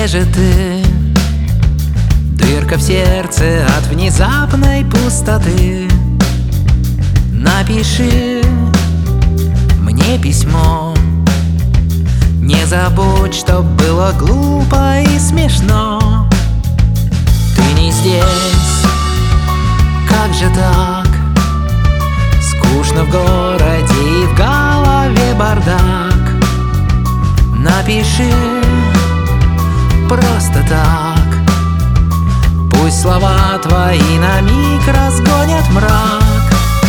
же ты? Дырка в сердце от внезапной пустоты. Напиши мне письмо. Не забудь, что было глупо и смешно. Ты не здесь, как же так? Скучно в городе и в голове бардак. Напиши просто так. Пусть слова твои на миг разгонят мрак.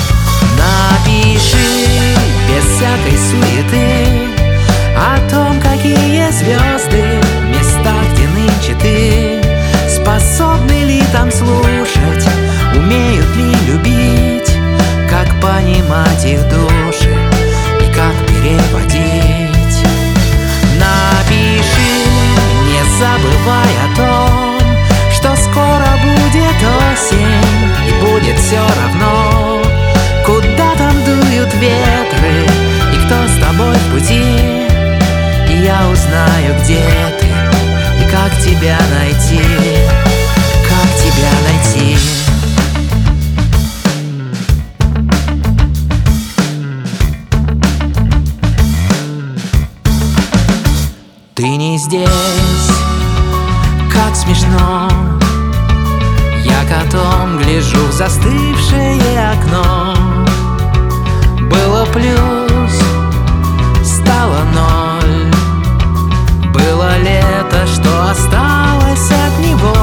Напиши без всякой суеты о том, какие звезды в местах, где нынче ты. Способны ли там слушать, умеют ли любить, как понимать их души и как переводить. Напиши, не забывай о том, что скоро будет осень, и будет все равно, куда там дуют ветры и кто с тобой в пути. И я узнаю, где ты и как тебя найти, как тебя найти. Ты не здесь, как смешно. Я котом гляжу в застывшее окно. Было плюс, стало ноль. Было лето, что осталось от него.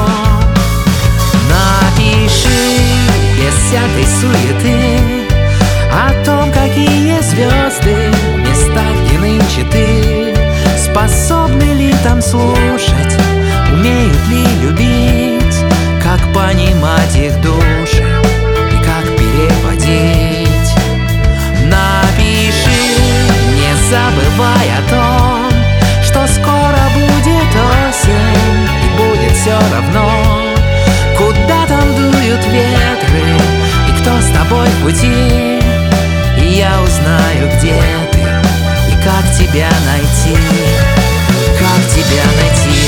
Напиши без всякой суеты о том, какие звезды в местах, где нынче ты. Способны ли там слушать, умеют ли любить, как понимать их души и как переводить. Напиши, не забывай о том, что скоро будет осень, и будет все равно, куда там дуют ветры и кто с тобой в пути. И я узнаю, где ты и как тебя найти, как тебя найти.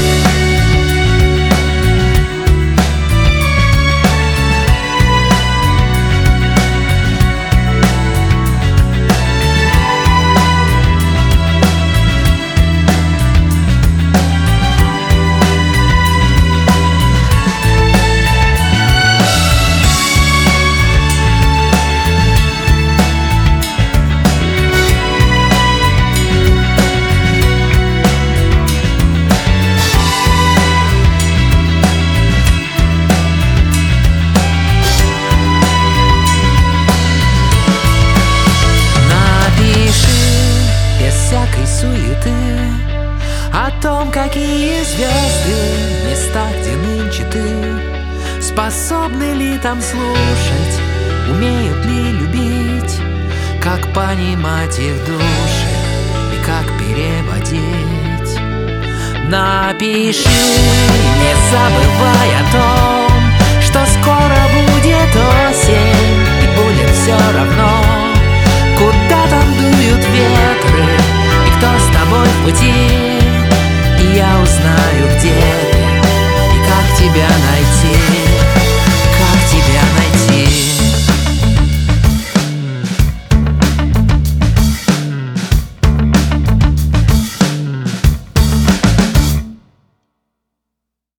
Всякой суеты о том, какие звезды в местах, где нынче ты. Способны ли там слушать, умеют ли любить, как понимать их души и как переводить. Напиши, не забывай о том, что скоро будет осень, и будет все равно, куда там дуют ветры и кто с тобой в пути. И я узнаю, где ты и как тебя найти.